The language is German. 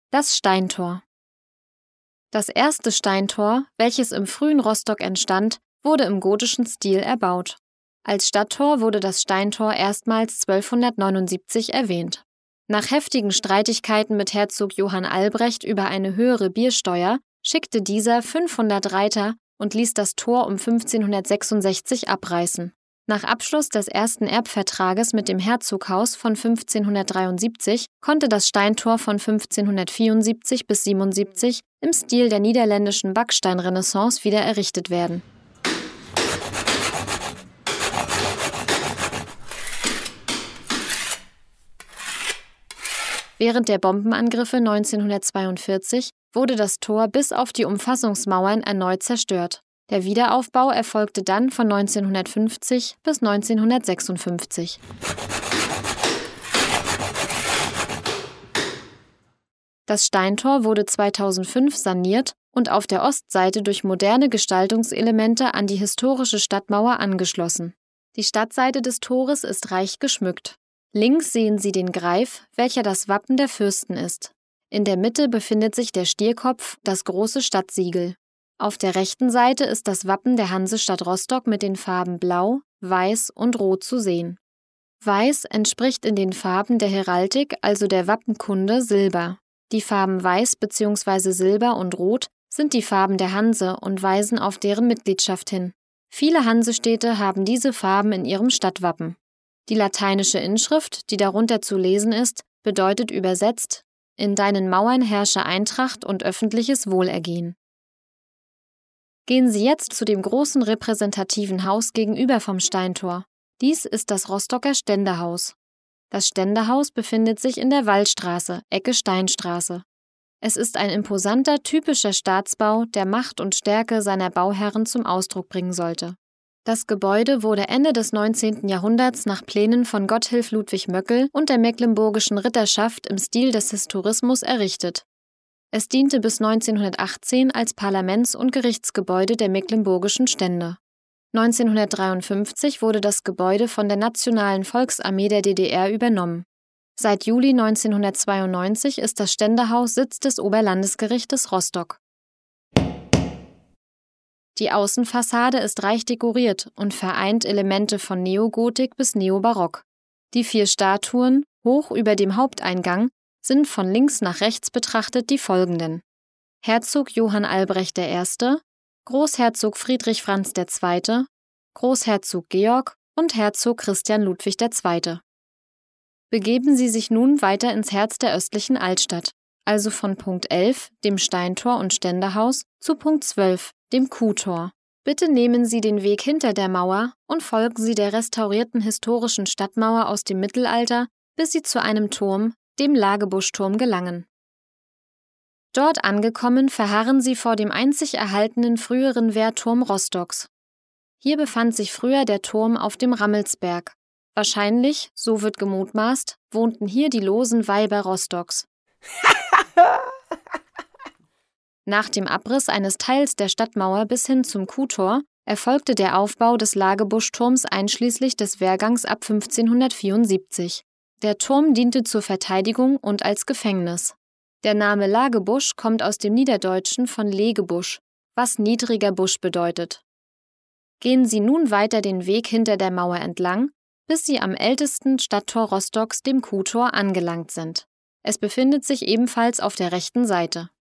Das Steintor. Das erste Steintor, welches im frühen Rostock entstand, wurde im gotischen Stil erbaut. Als Stadttor wurde das Steintor erstmals 1279 erwähnt. Nach heftigen Streitigkeiten mit Herzog Johann Albrecht über eine höhere Biersteuer schickte dieser 500 Reiter und ließ das Tor um 1566 abreißen. Nach Abschluss des ersten Erbvertrages mit dem Herzoghaus von 1573 konnte das Steintor von 1574 bis 77 im Stil der niederländischen Backsteinrenaissance wieder errichtet werden. Während der Bombenangriffe 1942 wurde das Tor bis auf die Umfassungsmauern erneut zerstört. Der Wiederaufbau erfolgte dann von 1950 bis 1956. Das Steintor wurde 2005 saniert und auf der Ostseite durch moderne Gestaltungselemente an die historische Stadtmauer angeschlossen. Die Stadtseite des Tores ist reich geschmückt. Links sehen Sie den Greif, welcher das Wappen der Fürsten ist. In der Mitte befindet sich der Stierkopf, das große Stadtsiegel. Auf der rechten Seite ist das Wappen der Hansestadt Rostock mit den Farben Blau, Weiß und Rot zu sehen. Weiß entspricht in den Farben der Heraldik, also der Wappenkunde, Silber. Die Farben Weiß bzw. Silber und Rot sind die Farben der Hanse und weisen auf deren Mitgliedschaft hin. Viele Hansestädte haben diese Farben in ihrem Stadtwappen. Die lateinische Inschrift, die darunter zu lesen ist, bedeutet übersetzt: In deinen Mauern herrsche Eintracht und öffentliches Wohlergehen. Gehen Sie jetzt zu dem großen repräsentativen Haus gegenüber vom Steintor. Dies ist das Rostocker Ständehaus. Das Ständehaus befindet sich in der Wallstraße, Ecke Steinstraße. Es ist ein imposanter, typischer Staatsbau, der Macht und Stärke seiner Bauherren zum Ausdruck bringen sollte. Das Gebäude wurde Ende des 19. Jahrhunderts nach Plänen von Gotthilf Ludwig Möckel und der mecklenburgischen Ritterschaft im Stil des Historismus errichtet. Es diente bis 1918 als Parlaments- und Gerichtsgebäude der mecklenburgischen Stände. 1953 wurde das Gebäude von der Nationalen Volksarmee der DDR übernommen. Seit Juli 1992 ist das Ständehaus Sitz des Oberlandesgerichtes Rostock. Die Außenfassade ist reich dekoriert und vereint Elemente von Neogotik bis Neobarock. Die 4 Statuen, hoch über dem Haupteingang, sind von links nach rechts betrachtet die folgenden: Herzog Johann Albrecht I., Großherzog Friedrich Franz II., Großherzog Georg und Herzog Christian Ludwig II. Begeben Sie sich nun weiter ins Herz der östlichen Altstadt, also von Punkt 11, dem Steintor und Ständehaus, zu Punkt 12, dem Kuhtor. Bitte nehmen Sie den Weg hinter der Mauer und folgen Sie der restaurierten historischen Stadtmauer aus dem Mittelalter, bis Sie zu einem Turm, dem Lagebuschturm, gelangen. Dort angekommen, verharren Sie vor dem einzig erhaltenen früheren Wehrturm Rostocks. Hier befand sich früher der Turm auf dem Rammelsberg. Wahrscheinlich, so wird gemutmaßt, wohnten hier die losen Weiber Rostocks. Nach dem Abriss eines Teils der Stadtmauer bis hin zum Kuhtor erfolgte der Aufbau des Lagebuschturms einschließlich des Wehrgangs ab 1574. Der Turm diente zur Verteidigung und als Gefängnis. Der Name Lagebusch kommt aus dem Niederdeutschen von Legebusch, was niedriger Busch bedeutet. Gehen Sie nun weiter den Weg hinter der Mauer entlang, bis Sie am ältesten Stadttor Rostocks, dem Kuhtor, angelangt sind. Es befindet sich ebenfalls auf der rechten Seite.